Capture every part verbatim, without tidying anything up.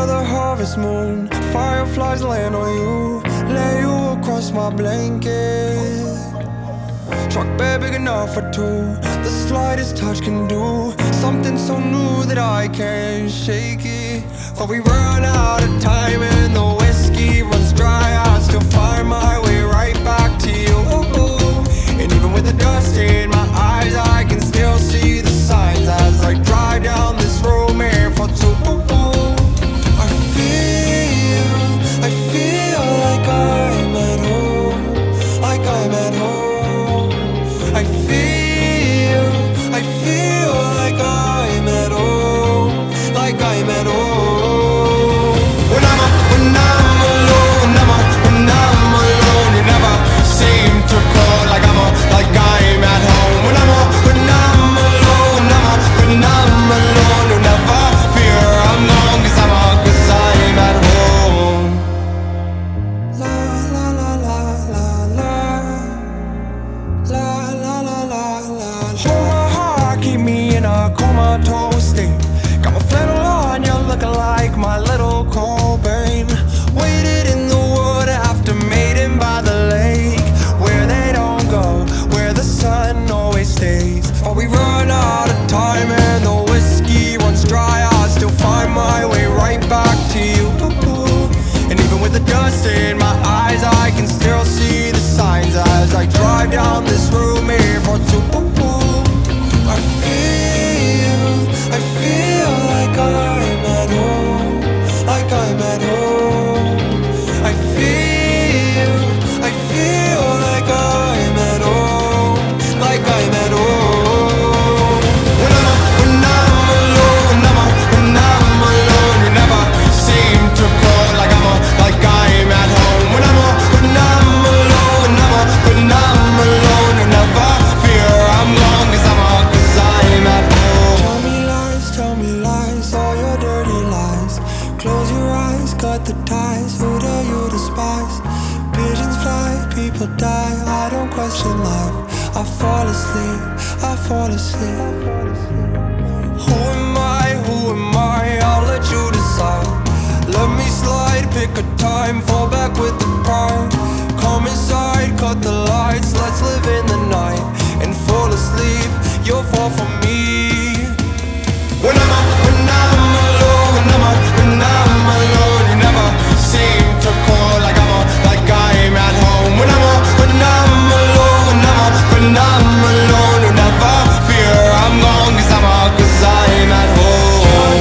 Under the harvest moon, fireflies land on you, lay you across my blanket. Truck bed big enough for two, the slightest touch can do something so new that I can't shake it. But we run out of time and the whiskey runs dry, I still find my way right back to you. And even with the dust in my eyes, I can still see the signs as I drive down this road made for two. I feel, I feel like I'm at home, like I'm at home. I feel, I feel like I'm at home, like I'm at home. When I'm, when I'm alone, when I'm, when I'm alone, you never seem to call like I'm, like I'm at home. When I'm, when I'm alone, when I'm, when I'm alone, you never fear I'm gone, 'cause I'm, 'cause I'm at home. La la la la la la. La la la la la. Hold my heart, keep me in a comatose state. Got my flannel on, you're looking like my little Cobain. Waited in the wood after mating by the lake, where they don't go, where the sun always stays. But we run out of time and the whiskey runs dry, I still find my way right back to you. And even with the dust in my eyes, I can still see the signs as I drive down this road made for two. I feel, I feel like I'm at home, like I'm at home. I feel, I feel like I'm at home, like I'm at home. When I'm, when I'm alone, when I'm, when I'm alone, you never seem to call like I'm, like I'm at home. When I'm, when I'm alone, when I'm, when I'm alone, you never fear I'm gone, 'cause I'm, 'cause I'm at home. Tell me lies, tell me lies, all your dirty lies. Close your eyes, cut the ties, who do you despise? Pigeons fly, people die, I don't question life. I fall asleep, I fall asleep. Who am I, who am I, I'll let you decide. Let me slide, pick a time, fall back with the pride. Come inside, cut the lights, let's live in the night and fall asleep, you'll fall for me. When I'm, when I'm alone, when I'm, when I'm alone, you never seem to call like I'm, like I'm at home. When I'm, when I'm alone, when I'm, when I'm alone, you never fear I'm gone, 'cause I'm, 'cause I'm at home.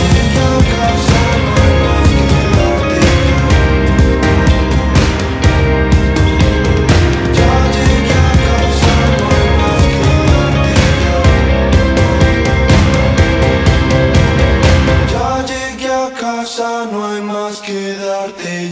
Ya llegué a casa, no hay más que darte.